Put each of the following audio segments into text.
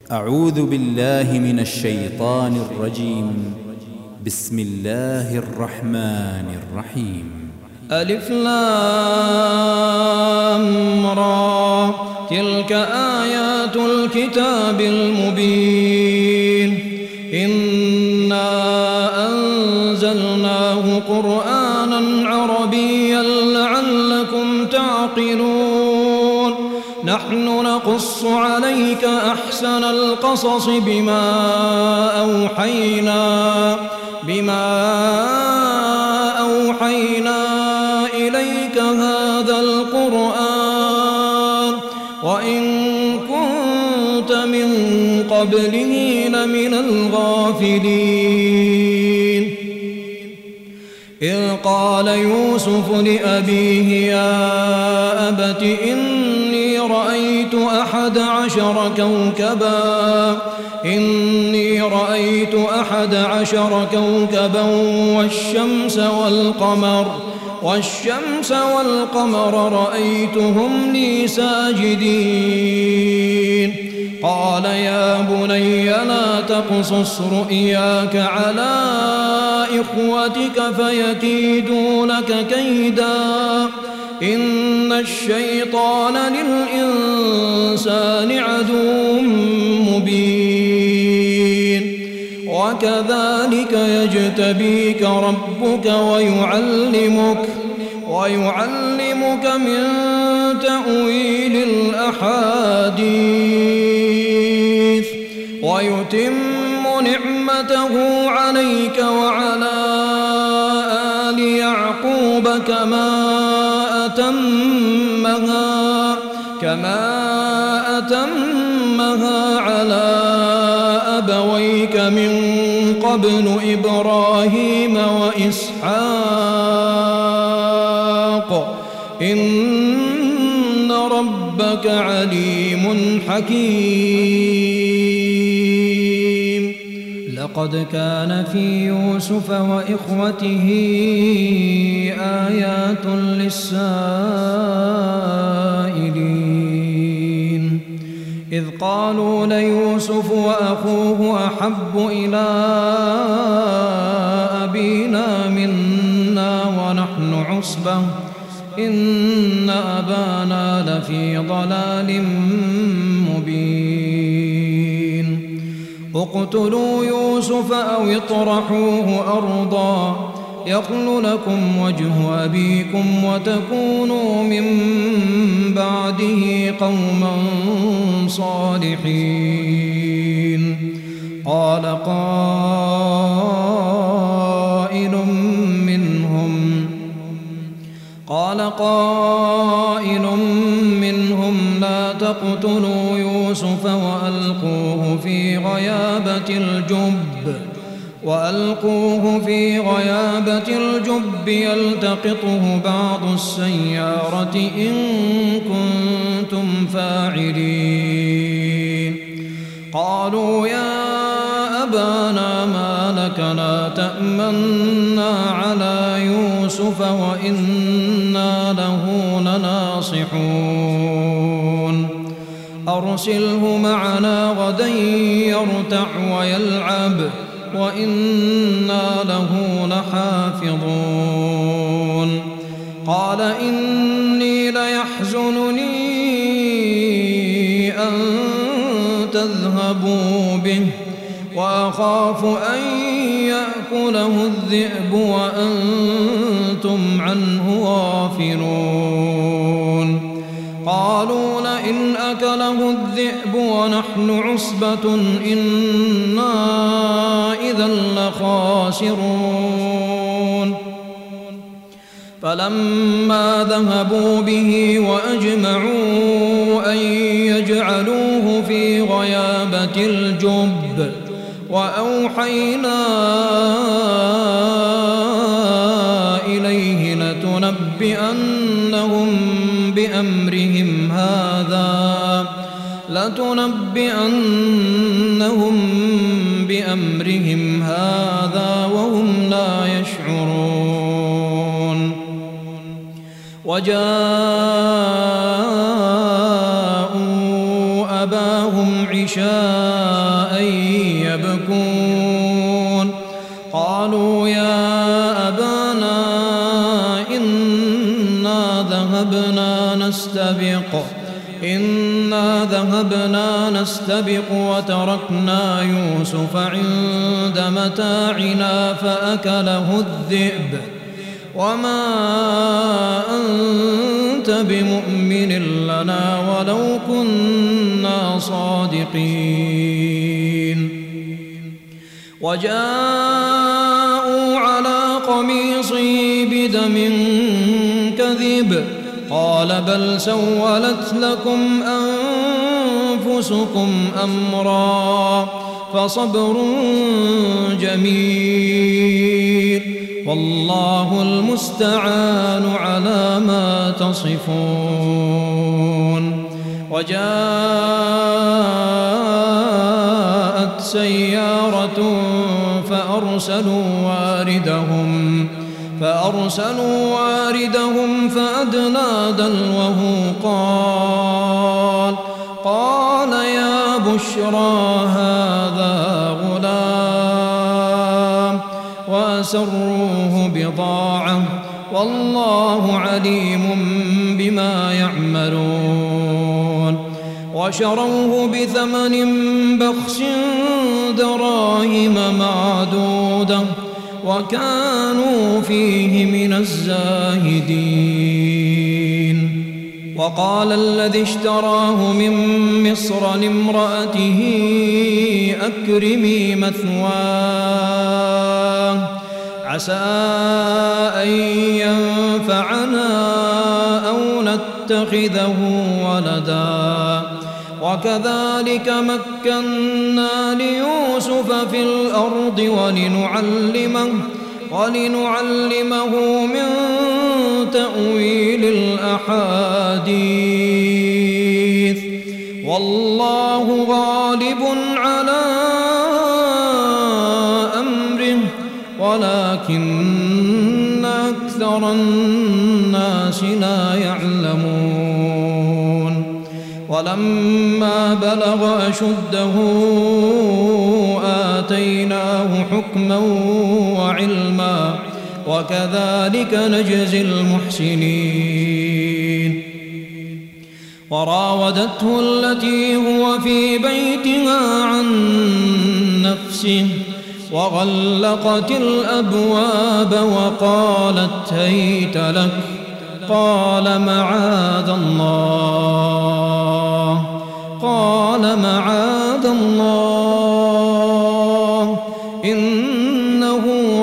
أعوذ بالله من الشيطان الرجيم. بسم الله الرحمن الرحيم. ألف لام را، تلك آيات الكتاب المبين. إنا أنزلناه قرآنا عربيا لعلكم تعقلون. نحن نقص عليك أحسن القصص بما أوحينا إليك هذا القرآن وإن كنت من قبله لمن الغافلين. إذ قال يوسف لأبيه يا أبت إني رأيت 11 كوكبا والشمس والقمر رأيتهم لي ساجدين. قال يا بني لا تقصص رؤياك على إخوتك فيكيدوا لك كيدا إن الشيطان للإنسان عدو مبين. وكذلك يجتبيك ربك ويعلمك من تأويل الأحاديث ويتم نعمته عليك وعلى آل يعقوب كما أتمها على أبويك من قبل إبراهيم وإسحاق إن ربك عليم حكيم. لقد كان في يوسف وإخوته آيات للسائلين إذ قالوا ليوسف وأخوه أحب إلى أبينا منا ونحن عصبة إن أبانا لفي ضلال مبين. اقتلوا يوسف أو اطرحوه أرضا يخل لكم وجه أبيكم وتكونوا من بعده قوما صالحين. قال قائل منهم لا تقتلوا يوسف وألقوه في غيابة الجب يلتقطه بعض السيارة إن كنتم فاعلين. قالوا يا أبانا ما لك لا تأمنا على يوسف وإنا له لناصحون. أرسله معنا غدا يرتع ويلعب وإنا له لحافظون. قال إني ليحزنني أن تذهبوا به وأخاف أن يأكله الذئب وأنتم عنه غافلون. قالوا لئن أكله الذئب ونحن عصبة إنا إذا لخاسرون. فلما ذهبوا به وأجمعوا أن يجعلوه في غيابة الجب وأوحينا إليه لتنبئنهم بأمرهم هذا وهم لا يشعرون. وجاءوا أباهم عشاء عشاء يبكون قالوا يا أبانا إنا ذهبنا نستبق وتركنا يوسف عند متاعنا فأكله الذئب وما أنت بمؤمن لنا ولو كنا صادقين وجاءوا على قميصه بدم كذب قال بل سولت لكم أنفسكم أمرا فصبر جميل والله المستعان على ما تصفون وجاءت سيارة فأرسلوا واردهم فأدلى دلوه قال يا بشرى هذا غلام وأسروه بضاعة والله عليم بما يعملون وشروه بثمن بخس دراهم معدودة وكانوا فيه من الزاهدين وقال الذي اشتراه من مصر لامرأته أكرمي مثواه عسى أن ينفعنا أو نتخذه ولدا وكذلك مكنا ليوسف في الأرض ولنعلمه من تأويل الأحاديث والله غالب على أمره ولكن أكثر الناس لا يعلمون ولما بلغ أشده آتيناه حكما وعلما وكذلك نجزي المحسنين وراودته التي هو في بيتها عن نفسه وغلقت الأبواب وقالت هيت لك قال معاذ الله إنه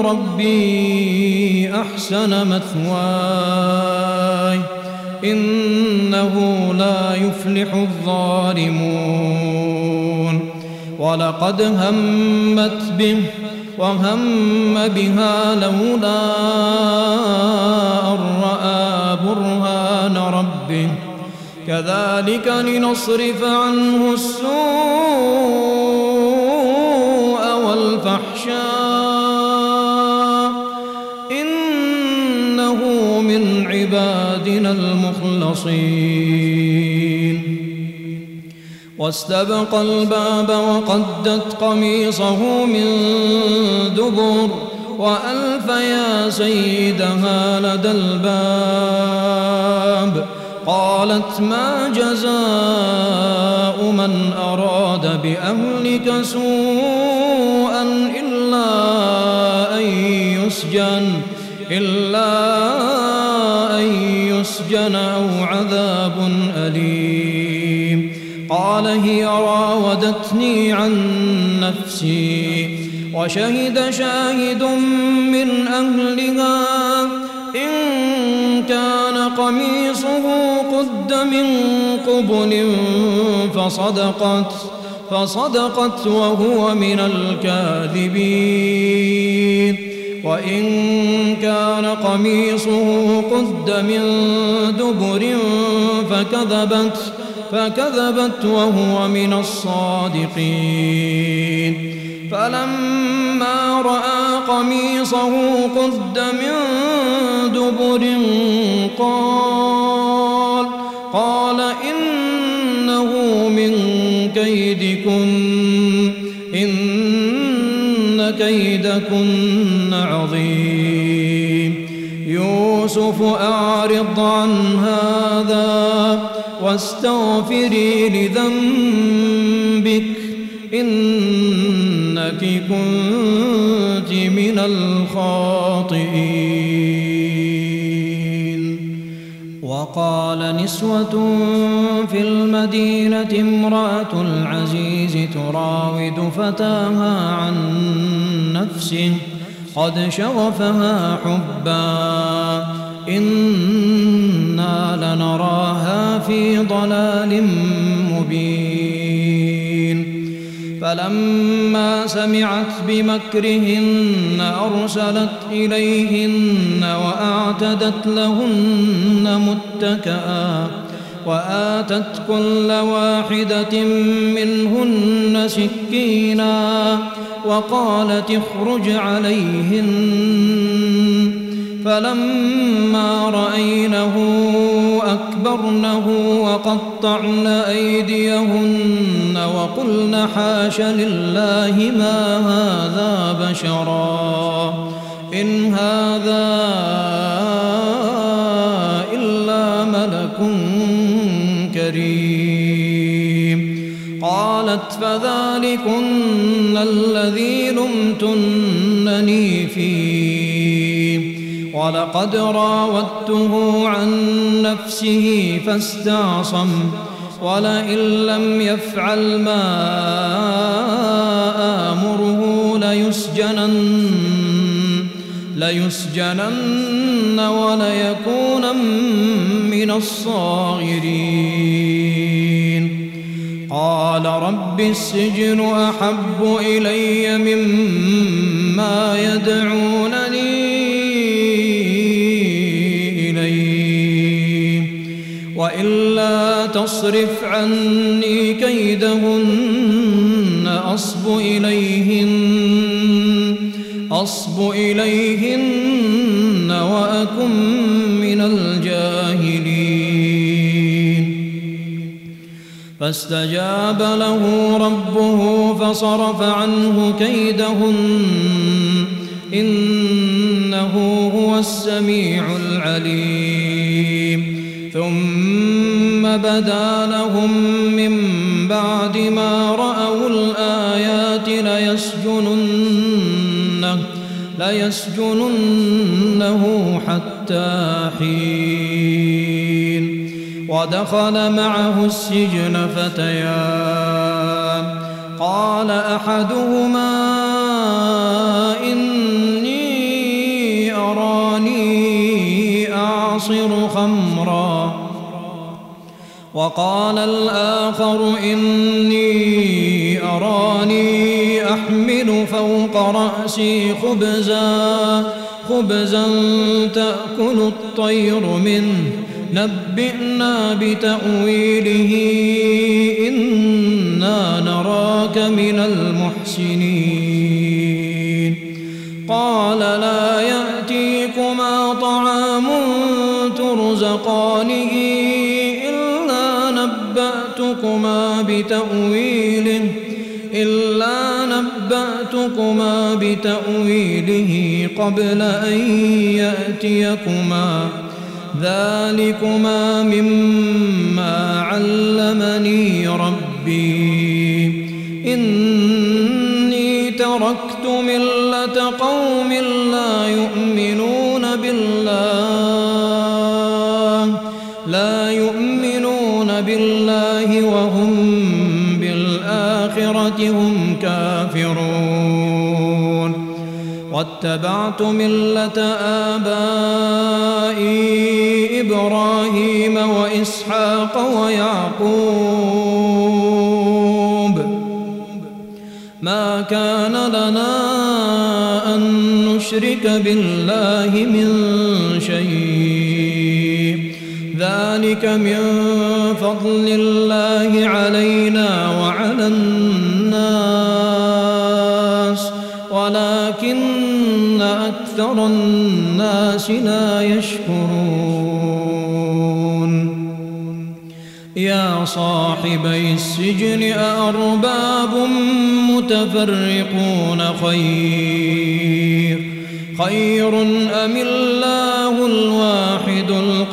ربي أحسن مثواي إنه لا يفلح الظالمون ولقد همت به وهم بها لولا أن رأى برهان ربه كذلك لنصرف عنه السوء والفحشاء إنه من عبادنا المخلصين واستبق الباب وقدت قميصه من دبر وألف يا سيدها لدى الباب قالت ما جزاء من أراد بأهلك سوءا إلا أن يسجن أو عذاب أليم قال هي راودتني عن نفسي وشهد شاهد من أهلها إن كان قميصه قد من قبل فصدقت وهو من الكاذبين وإن كان قميصه قد من دبر فكذبت وهو من الصادقين فلما رأى قميصه قد من دبر قال إنه من كيدكن إن كيدكن عظيم يوسف أعرض عن هذا واستغفري لذنبك إنك كنت من الخاطئين. وقال نسوة في المدينة امرأة العزيز تراود فتاها عن نفسه قد شغفها حبا إنا لنراها في ضلال مبين. فلما سمعت بمكرهن أرسلت إليهن وأعتدت لهن متكئا وآتت كل واحدة منهن سكينا وقالت اخرج عليهن. فلما رأينه أكبرنه وقطعن أيديهن وقلن حاش لله ما هذا بشرا إن هذا إلا ملك كريم. قالت فذلكن الذي لمتنني فيه ولقد راودته عن نفسه فاستعصم ولئن لم يفعل ما آمره ليسجنن وليكون من الصاغرين. قال رب السجن أحب إلي مما يدعونني إليه وإلا تصرف عني كيدهن أصب إليهن وأكن من الجاهلين. فاستجاب له ربه فصرف عنه كيدهن إنه هو السميع العليم. ثم بدا لهم من بعد ما رأوا الآيات ليسجننه حتى حين. ودخل معه السجن فتيان قال أحدهما إني أراني أعصر خمرا وقال الآخر إني أراني أحمل فوق رأسي خبزا تأكل الطير منه نبئنا بتأويله إنا نراك من المحسنين. قال لا يأتيكما طعام ترزقانه إلا نبأتكما بتأويله قبل أن يأتيكما ذلكما مما علمني ربي إني تركت ملة قوم لا يؤمنون بالله وهم بالآخرة هم كافرون. واتبعت ملة آبائي إبراهيم وإسحاق ويعقوب ما كان لنا أن نشرك بالله من شيء ذلك من فضل الله علينا وعلى الناس ولكن أكثر الناس لا يشكرون. يا صاحبي السجن أأرباب متفرقون خير أم الله الواحد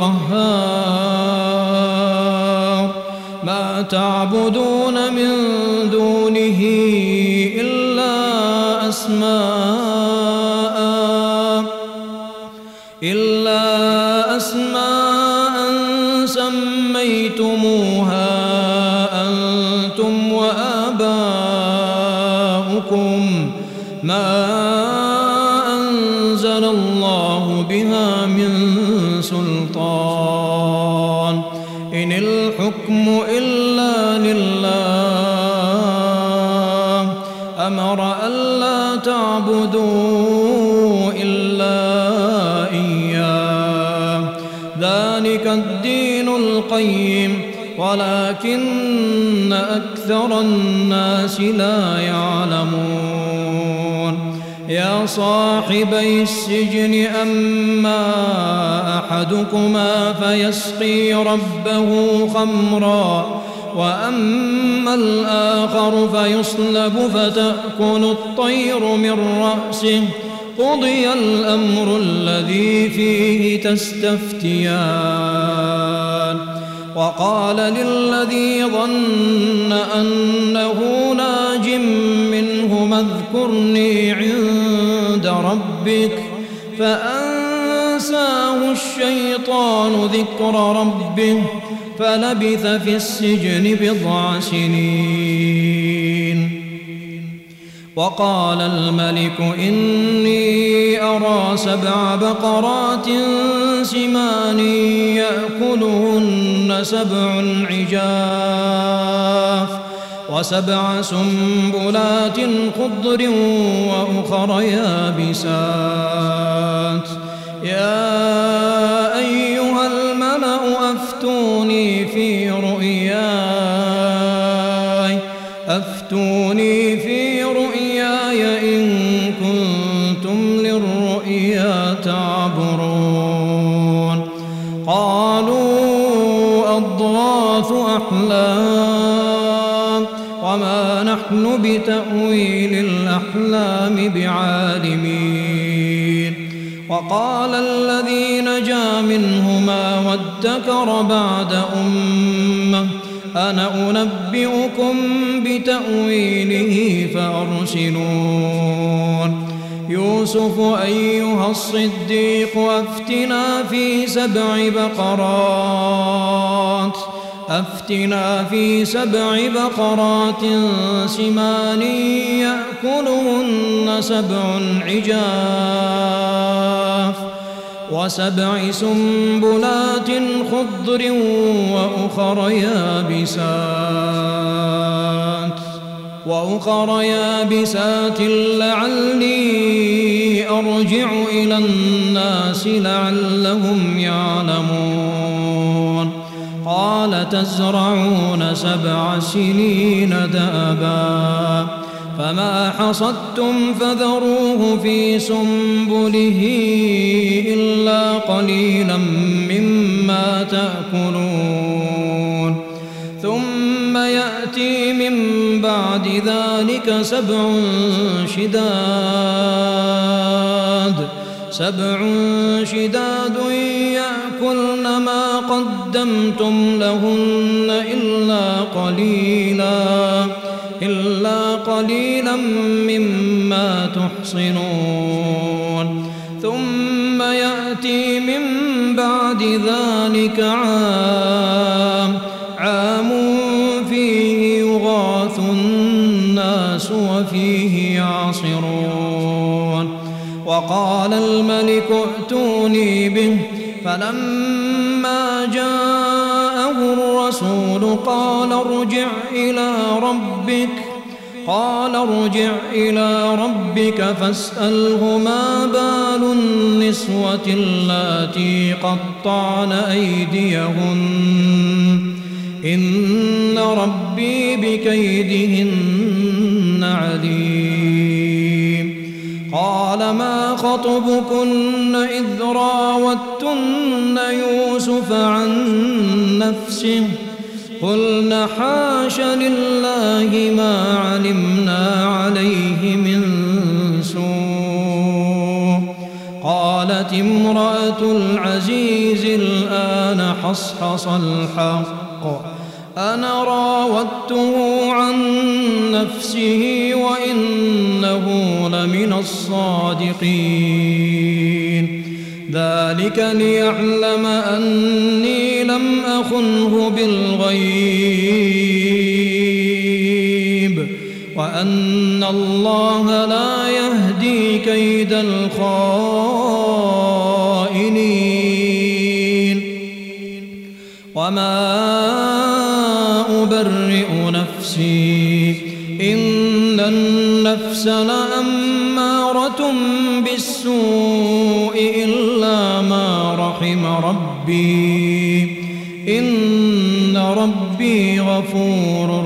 القهار ما تعبدون من دونه إلا أسماء سميتموها أنتم وآباؤكم ما أنزل الله بها من سلطان إن الحكم إلا لله أمر ألا تعبدوا إلا إياه ذلك الدين القيم ولكن أكثر الناس لا يعلمون يا صاحبي السجن أما أحدكما فيسقي ربه خمرا وأما الآخر فيصلب فتأكل الطير من رأسه قضي الأمر الذي فيه تستفتيان وقال للذي ظن أنه ناج منهما اذكرني عند ربك فأنساه الشيطان ذكر ربه فلبث في السجن 9 سنين وقال الملك إني أرى 7 بقرات سمان يأكلهن 7 عجاف و7 سنبلات خضر وأخر يابسات يا أيها الملأ أفتوني في رؤياي إن كنتم للرؤيا تعبرون قالوا أضغاث أحلام وما نحن بتأويل الأحلام بعالمين وقال الذي نجا منهما وادكر بعد أمة أنا أنبئكم بتأويله فأرسلون يوسف أيها الصديق أفتنا في 7 بقرات سمان يأكلهن 7 عجاف و7 سنبلات خضر وأخر يابسات لعلي أرجع إلى الناس لعلهم يعلمون قال تزرعون 7 سنين دابا فما حصدتم فذروه في سنبله إلا قليلا مما تأكلون ثم يأتي من بعد ذلك 7 شداد يأكلن ما قدمتم لهن إلا قليلا مما تحصنون ثم يأتي من بعد ذلك عام فيه يغاث الناس وفيه يعصرون وقال الملك ائتوني به فلما جاءه الرسول قال ارجع إلى ربك فاسأله ما بال النسوة اللاتي قطعن أيديهن إن ربي بكيدهن عليم قال ما خطبكن إذ راوتن يوسف عن نفسه قلنا حاش لله ما علمنا عليه من سوء. قالت امرأة العزيز الآن حصحص الحق أنا راودته عن نفسه وإنه لمن الصادقين. ذلك ليعلم أني لم أخنه بالغيب وأن الله لا يهدي كيد الخائنين. وما أبرئ نفسي إن النفس لأمارة بالسوء إلا ما رحم ربي إن ربي غفور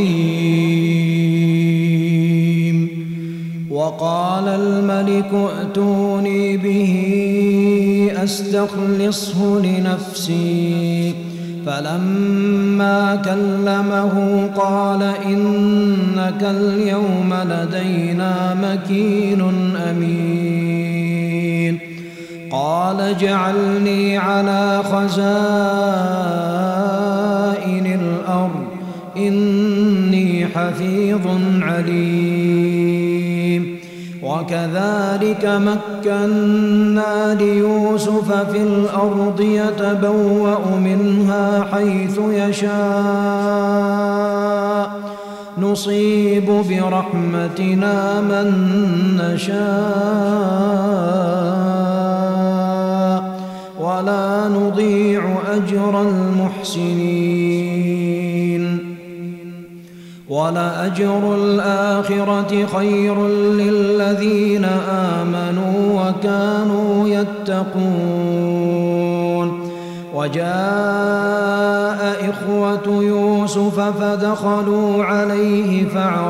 رحيم. وقال الملك ائتوني به أستخلصه لنفسي. فلما كلمه قال إنك اليوم لدينا مكين أمين. قال اجعلني على خزائن الأرض إني حفيظ عليم. وكذلك مكنا ليوسف في الأرض يتبوأ منها حيث يشاء نصيب برحمتنا من نشاء ولا نضيع أجر المحسنين. ولأجر الآخرة خير للذين آمنوا وكانوا يتقون. وجاء إخوة يوسف فدخلوا عليه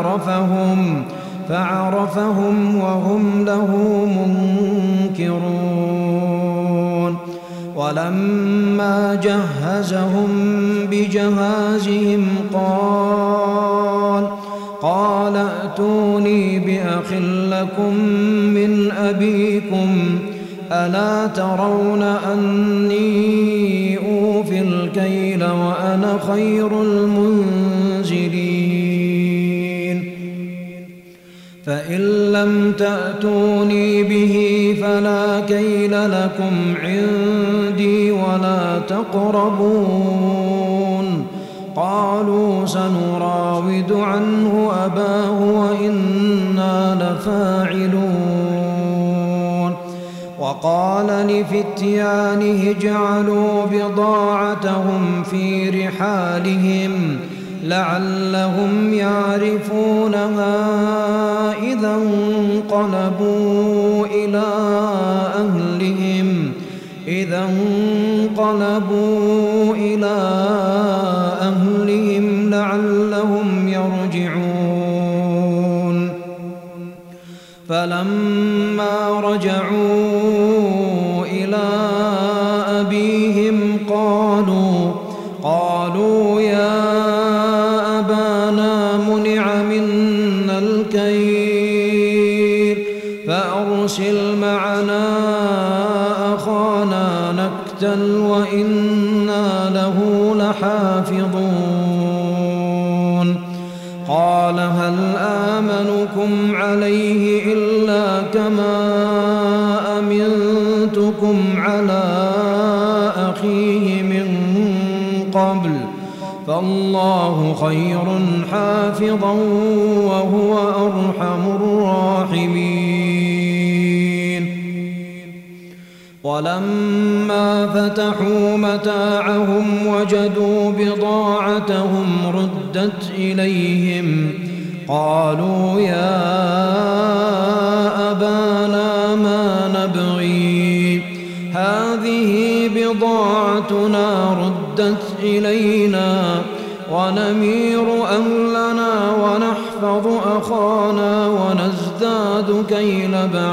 فعرفهم وهم له منكرون. ولما جهزهم بجهازهم قال ائتوني بأخ لكم من أبيكم ألا ترون أني أوفي الكيل وأنا خير المنزلين. فإن لم تأتوني به فلا كيل لكم عندي ولا تقربون. قالوا سنراود عنه أباه وإنا لفاعلون. وقال لفتيانه اجعلوا بضاعتهم في رحالهم لعلهم يعرفونها إذا انقلبوا إلى أهلهم لعلهم يرجعون. فلما رجعوا إلى أبيهم قالوا يا أبانا منع منا الكيل فأرسل معنا أخانا نكتل وإنا له لحافظون. قال هل آمنكم عليه إلا كما أمنتكم على أخيه من قبل فالله خير حافظا وهو أرحم الراحمين. ولما فتحوا متاعهم وجدوا بضاعتهم ردت إليهم قالوا يا أبانا ما نبغي هذه بضاعتنا ردت إلينا ونمير أهلنا ونحفظ أخانا ونزداد كيل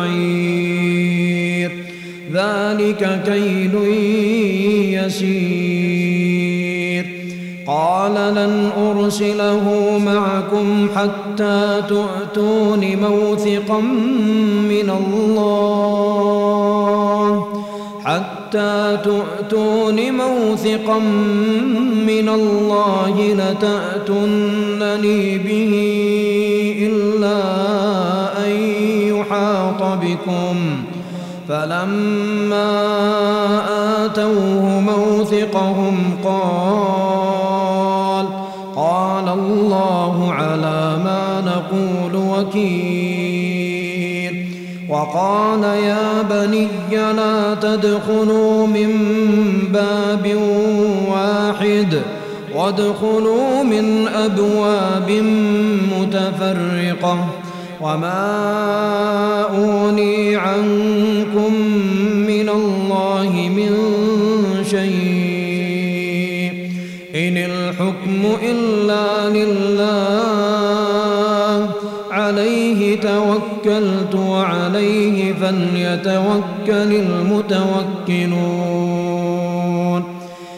بعير ذلك كيل يسير. قال لن أرسله معكم حتى تؤتون موثقا من الله لتأتونني به إلا أن يحاط بكم. فلما آتوه موثقهم قال الله على ما نقول وكيل. وقال يا بني لا تدخلوا من باب واحد وادخلوا من أبواب متفرقة وما أغني عنكم من الله من شيء إن الحكم إلا لله عليه توكلت وعليه فليتوكل المتوكلون.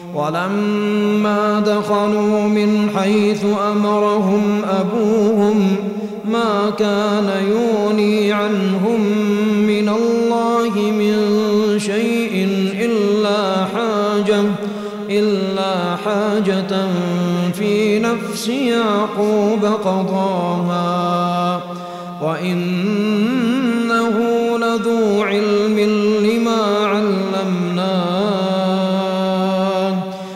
ولما دخلوا من حيث أمرهم أبوهم ما كان يغني عنهم من الله من شيء إلا حاجة في نفس يعقوب قضاها وإنه لذو علم لما علمناه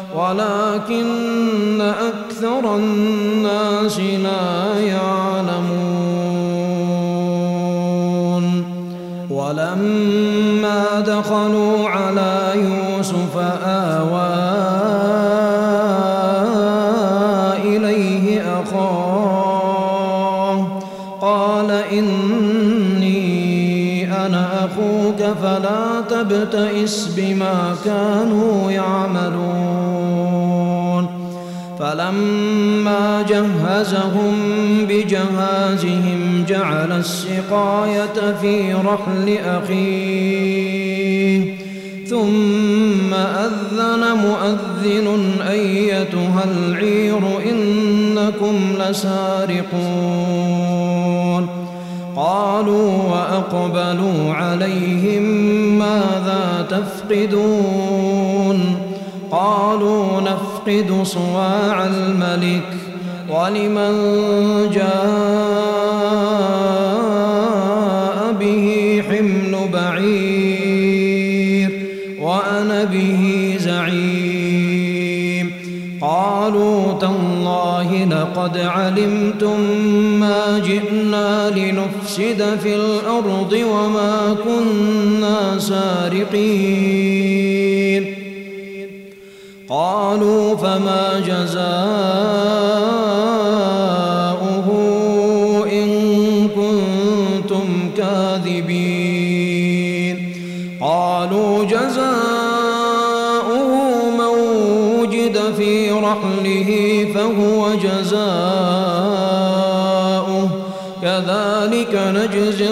ولكن أكثر الناس لا يعلمون. ولما دخلوا على يوسف آوى إليه أخاه قال إني أنا أخوك فلا تبتئس بما كانوا يعملون. فلما جهزهم بجهازهم جعل السقاية في رحل أخيه ثم أذن مؤذن أيتها العير إنكم لسارقون. قالوا وأقبلوا عليهم ماذا تفقدون؟ قالوا نفقد صواع الملك ولمن جاء به حمل بعير وأنا به زعيم. قالوا تالله لقد علمتم ما جئنا لنفسد في الأرض وما كنا سارقين. قالوا فما جزاؤه إن كنتم كاذبين؟ قالوا جزاؤه من وجد في رحله فهو جزاؤه كذلك نجزي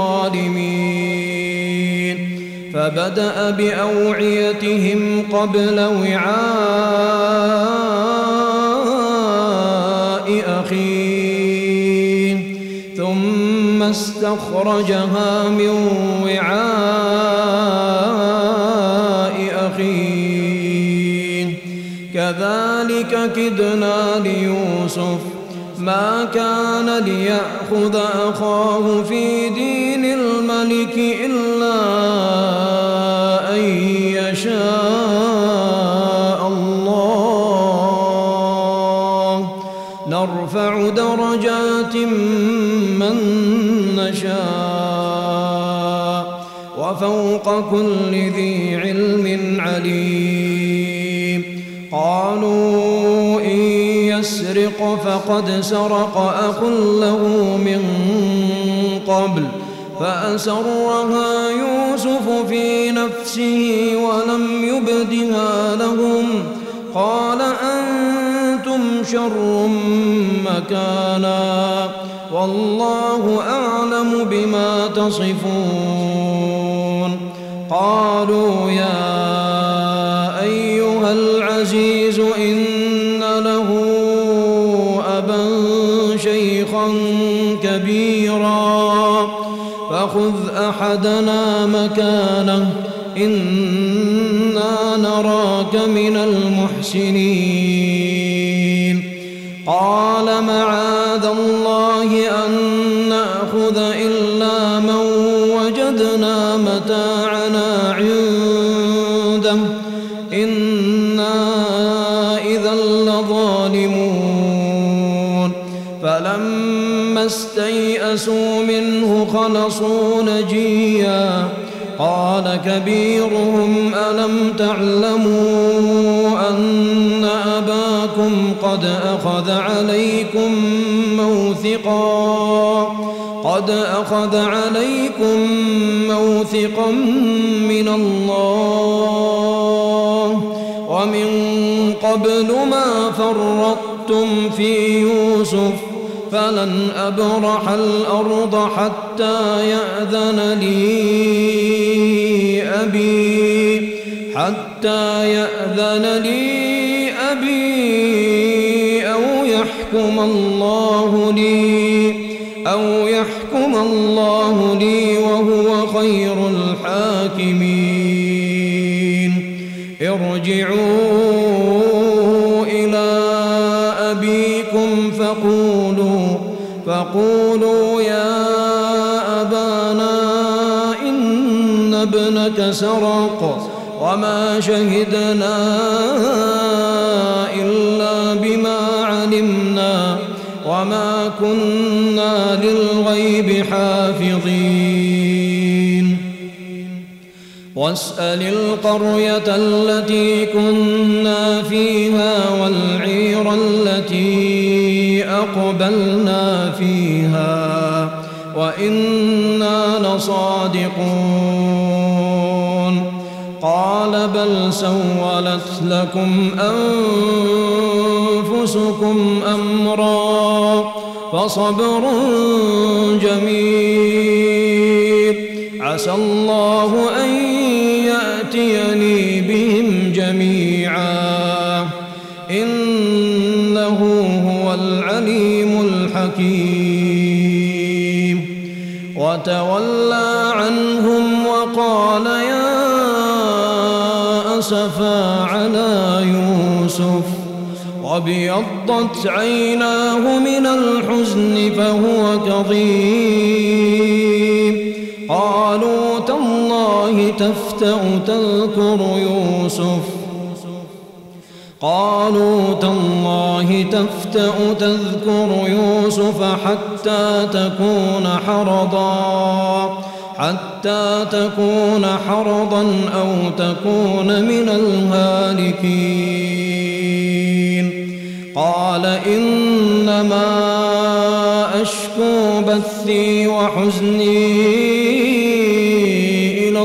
الظالمين. فبدأ بأوعيتهم قبل وعاء أخيه ثم استخرجها من وعاء أخيه كذلك كدنا ليوسف ما كان ليأخذ أخاه في دين الملك إلا أن يشاء الله نرفع درجات من نشاء وفوق كل ذي علم عليم. قالوا إن يسرق فقد سرق أخ له من قبل فأسرها يوسف في نفسه ولم يبدها لهم قال أنتم شر مكانا والله أعلم بما تصفون. قالوا يا أيها العزيز إن له فخذ أحدنا مكانه إنا نراك من المحسنين قال معاذ الله أن نأخذ إلا من وجدنا متاعنا عنده إنا إذا لظالمون فلما استيئسوا منه خلصوا نجيا قال كبيرهم ألم تعلموا أن أباكم قد أخذ عليكم موثقا من الله ومن قبل ما فرطتم في يوسف فلن أبرح الأرض حتى يأذن لي أبي أو يحكم الله لي وهو خير الحاكمين ارجعوا إلى أبيكم فقولوا يا أبانا إن ابنك سرق وما شهدنا إلا بما علمنا وما كنا للغيب حافظين واسأل القرية التي كنا فيها والعير التي أقبلنا فيها وإنا لصادقون قال بل سولت لكم أنفسكم أمرا فصبر جميل عسى الله أن يأتيني بهم جميعا إنه هو العليم الحكيم وتولى عنهم وقال يا أسفا على يوسف وابيضت عيناه من الحزن فهو كظيم قالوا تالله تفتأ تذكر يوسف حتى تكون حرضا أو تكون من الهالكين قال إنما أشكو بثي وحزني إلى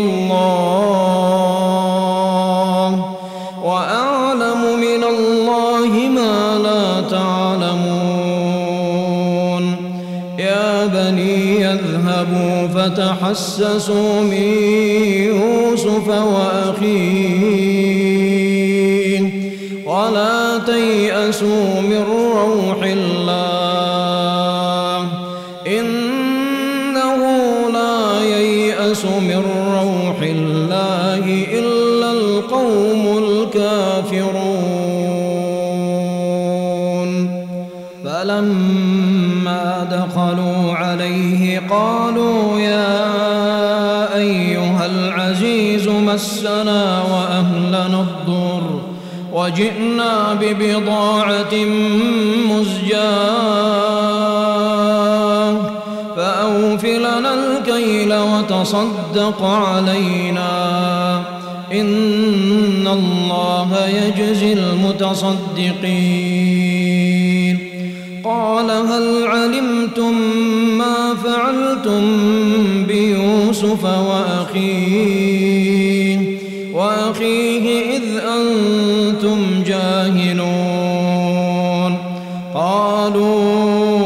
الله وأعلم من الله ما لا تعلمون يا بني اذهبوا فتحسسوا من يوسف وأخيه ولا تيأسوا من روح الله إنه لا ييأس من روح الله إلا القوم الكافرون فلما دخلوا عليه قالوا يا أيها العزيز مسنا وأهلنا الضر وجئنا ببضاعة مزجاة فأوف لنا الكيل وتصدق علينا إن الله يجزي المتصدقين قال هل علمتم ما فعلتم بيوسف وأخيه إذ أنتم جاهلون قالوا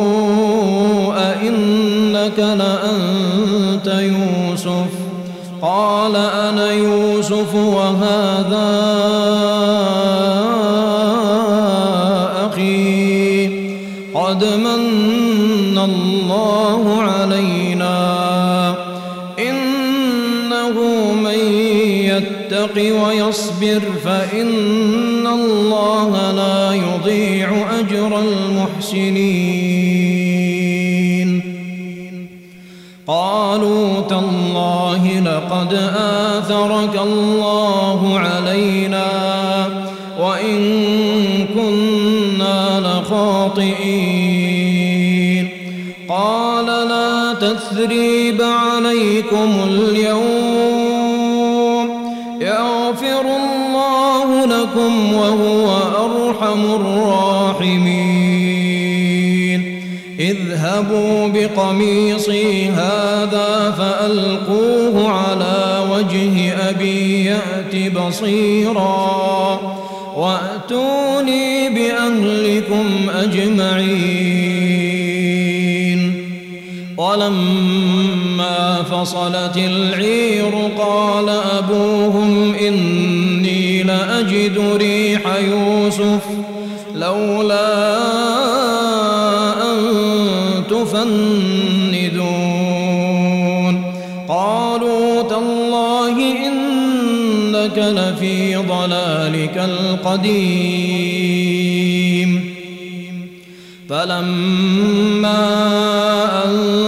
أئنك لأنت يوسف قال أنا يوسف وهذا أخي قد من الله علينا يتق ويصبر فإن الله لا يضيع أجر المحسنين. قالوا تالله لقد آثرك الله علينا وإن كنا لخاطئين. قال لا تثريب عليكم اليوم يغفر الله لكم وهو أرحم الراحمين. اذهبوا بقميصي هذا فألقوه على وجه أبي يأت بصيرا وأتوني بأهلكم أجمعين. ولما فصلت العير قال أبوهم إني لأجد ريح يوسف لولا أن تفندون. قالوا تالله إنك لفي ضلالك القديم. فلما أن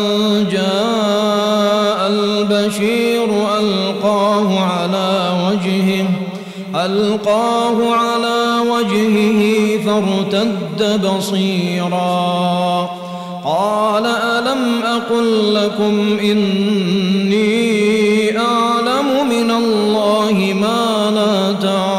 جاء البشير ألقاه على وجهه فارتد بصيرا. قال ألم أقل لكم إني أعلم من الله ما لا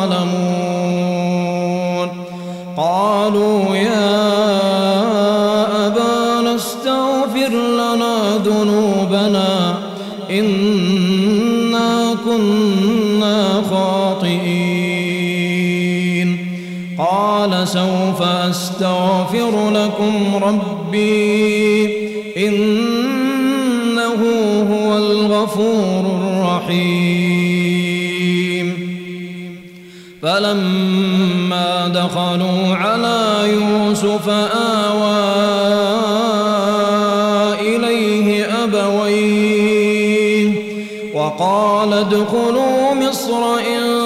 تعلمون. قالوا يا أبانا استغفر لنا ذنوبنا إنا كنا خاطئين. قال سوف أستغفر لكم ربي إنه هو الغفور الرحيم. فلما دخلوا على يوسف آوى إليه أبويه وقال ادخلوا مصر إن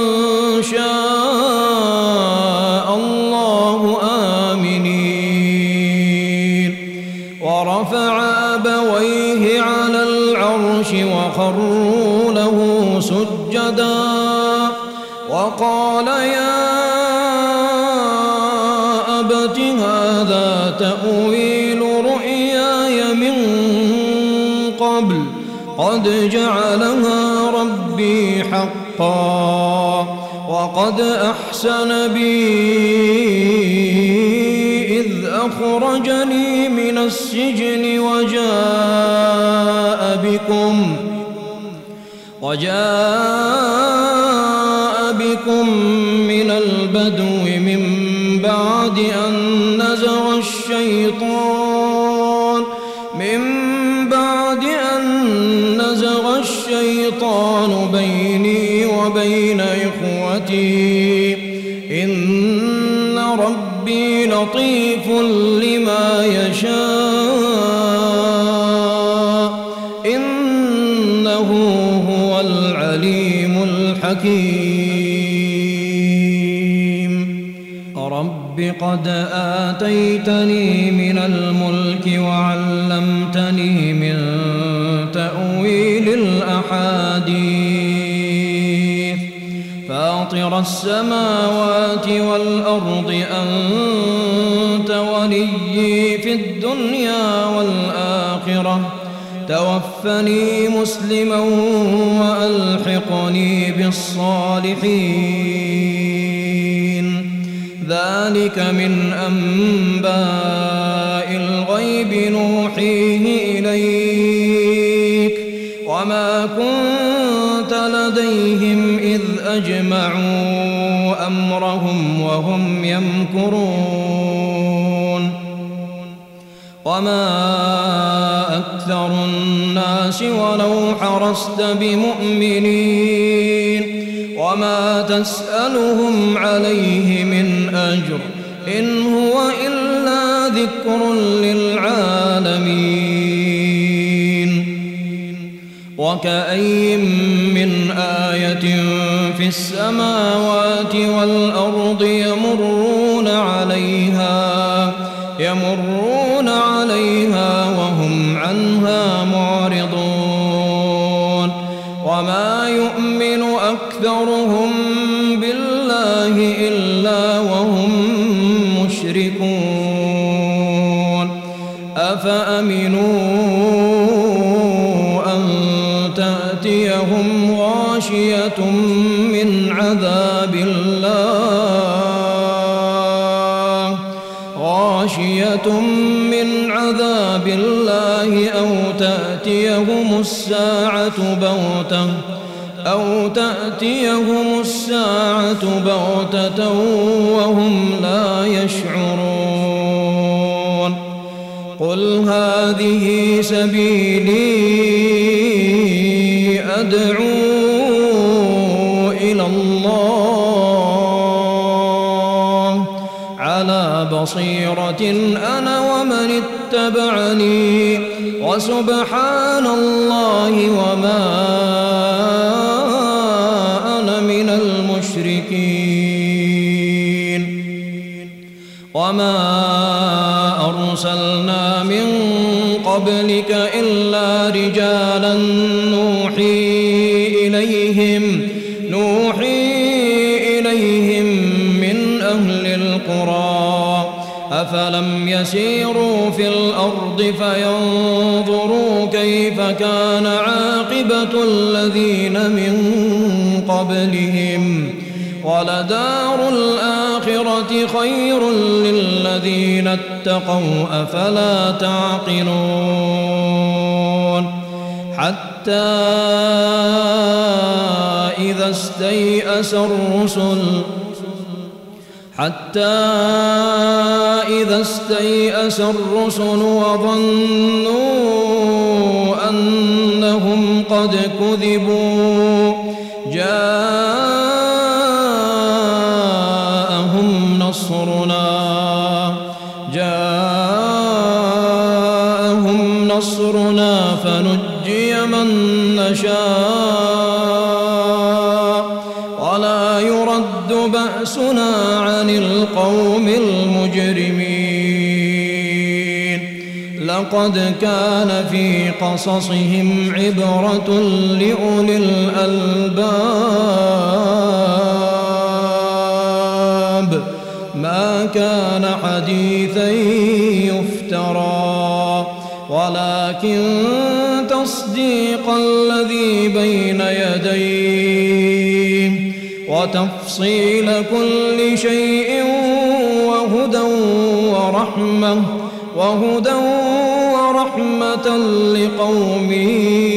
شاء الله آمنين. ورفع أبويه على العرش وخروا له سجدا وقال يا أبت هذا تأويل رؤياي من قبل قد جعلها ربي حقا وقد أحسن بي إذ أخرجني من السجن وجاء بكم من البدو من بعد أن نزغ الشيطان بيني وبين إخوتي إن ربي لطيف لما يشاء إنه هو العليم الحكيم. رب قد آتيتني من الملك وعلمتني من تأويل الأحاديث فاطر السماوات والأرض أنت وليي في الدنيا والآخرة توفني مسلما وألحقني بالصالحين. ذلك من أنباء الغيب نوحيه إليك وما كنت لديهم إذ أجمعوا أمرهم وهم يمكرون. وما أكثر الناس ولو حرصت بمؤمنين وما تسألهم عليه من أجر إن هو إلا ذكر للعالمين. وكأي من آية في السماوات والأرض يمرون عليها وهم عنها معرضون وما يؤمن أكثرهم بالله إلا وهم مشركون أفأمنوا أن تأتيهم غاشية من عذاب الله أو تأتيهم الساعة بغتة وهم لا يشعرون قل هذه سبيلي أدعو إلى الله على بصيرة أنا ومن اتبعني وسبحان الله وما أنا من المشركين وما أرسلنا من قبلك إلا رجالا نوحي إليهم من أهل القرى أفلم يسيروا في الأرض فينظروا كيف كان عاقبة الذين من قبلهم ولدار الآخرة خير للذين اتقوا أفلا تعقلون حتى إذا استيأس الرسل وظنوا أنهم قد كذبوا جاءهم نصرنا فنجي من نشاء ولا يرد بأسنا عن القوم المجرمين لقد كان في قصصهم عبرة لأولي الألباب ما كان حديثا يفترى ولكن تصديق الذي بين يديه وتفصيل كل شيء وهدى ورحمة لقوم